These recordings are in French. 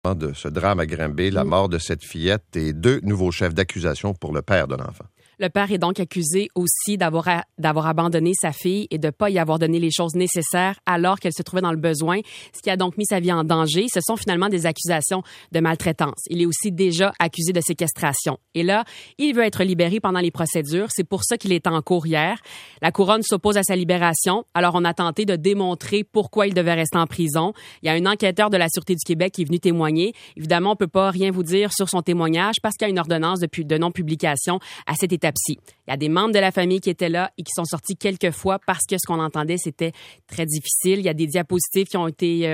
de ce drame à Granby, la mort de cette fillette et 2 nouveaux chefs d'accusation pour le père de l'enfant. Le père est donc accusé aussi d'avoir abandonné sa fille et de ne pas y avoir donné les choses nécessaires alors qu'elle se trouvait dans le besoin, ce qui a donc mis sa vie en danger. Ce sont finalement des accusations de maltraitance. Il est aussi déjà accusé de séquestration. Et là, il veut être libéré pendant les procédures. C'est pour ça qu'il est en cours hier. La couronne s'oppose à sa libération. Alors, on a tenté de démontrer pourquoi il devait rester en prison. Il y a un enquêteur de la Sûreté du Québec qui est venu témoigner. Évidemment, on ne peut pas rien vous dire sur son témoignage parce qu'il y a une ordonnance de non-publication à cette étape. Il y a des membres de la famille qui étaient là et qui sont sortis quelques fois parce que ce qu'on entendait, c'était très difficile. Il y a des diapositives qui ont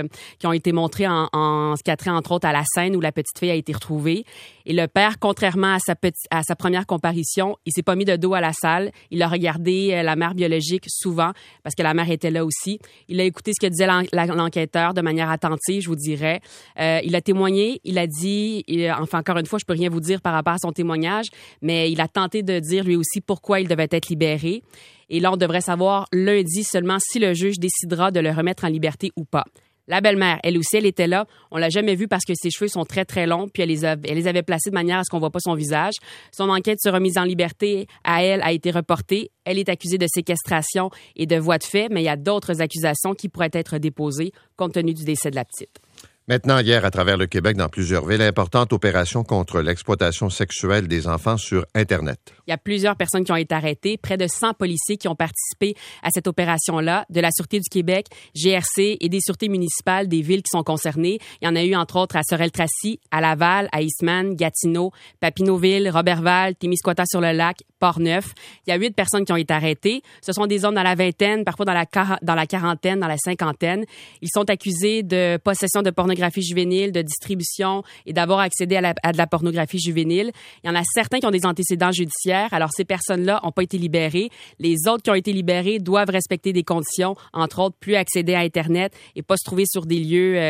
été montrées en ce qui a trait, entre autres, à la scène où la petite fille a été retrouvée. Et le père, contrairement à sa première comparution, il s'est pas mis de dos à la salle. Il a regardé la mère biologique souvent parce que la mère était là aussi. Il a écouté ce que disait l'enquêteur de manière attentive, je vous dirais. Il a témoigné, il a dit, enfin, encore une fois, je peux rien vous dire par rapport à son témoignage, mais il a tenté de dire lui aussi pourquoi il devait être libéré. Et là, on devrait savoir lundi seulement si le juge décidera de le remettre en liberté ou pas. La belle-mère, elle aussi, elle était là. On l'a jamais vue parce que ses cheveux sont très, très longs, puis elle les avait placés de manière à ce qu'on voit pas son visage. Son enquête sur remise en liberté à elle a été reportée. Elle est accusée de séquestration et de voie de fait, mais il y a d'autres accusations qui pourraient être déposées compte tenu du décès de la petite. Maintenant, hier, à travers le Québec, dans plusieurs villes, importante opération contre l'exploitation sexuelle des enfants sur Internet. Il y a plusieurs personnes qui ont été arrêtées, près de 100 policiers qui ont participé à cette opération-là, de la Sûreté du Québec, GRC et des sûretés municipales des villes qui sont concernées. Il y en a eu, entre autres, à Sorel-Tracy, à Laval, à Eastman, Gatineau, Papineauville, Roberval, Témiscouata-sur-le-Lac, Port-Neuf. Il y a 8 personnes qui ont été arrêtées. Ce sont des hommes dans la vingtaine, parfois dans la quarantaine, dans la cinquantaine. Ils sont accusés de possession de pornographie juvénile, de distribution et d'avoir accédé à de la pornographie juvénile. Il y en a certains qui ont des antécédents judiciaires. Alors, ces personnes-là n'ont pas été libérées. Les autres qui ont été libérés doivent respecter des conditions, entre autres, plus accéder à Internet et pas se trouver sur des lieux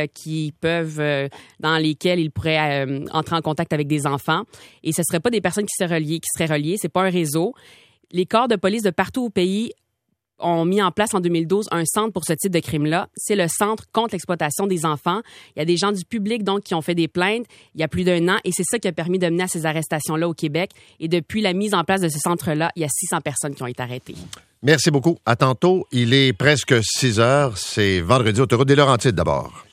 dans lesquels ils pourraient entrer en contact avec des enfants. Et ce ne seraient pas des personnes qui seraient reliées. C'est pas un réseau. Les corps de police de partout au pays ont mis en place en 2012 un centre pour ce type de crime-là. C'est le Centre contre l'exploitation des enfants. Il y a des gens du public donc qui ont fait des plaintes il y a plus d'1 an et c'est ça qui a permis de mener à ces arrestations-là au Québec. Et depuis la mise en place de ce centre-là, il y a 600 personnes qui ont été arrêtées. Merci beaucoup. À tantôt. Il est presque 6 heures. C'est vendredi, autoroute des Laurentides d'abord.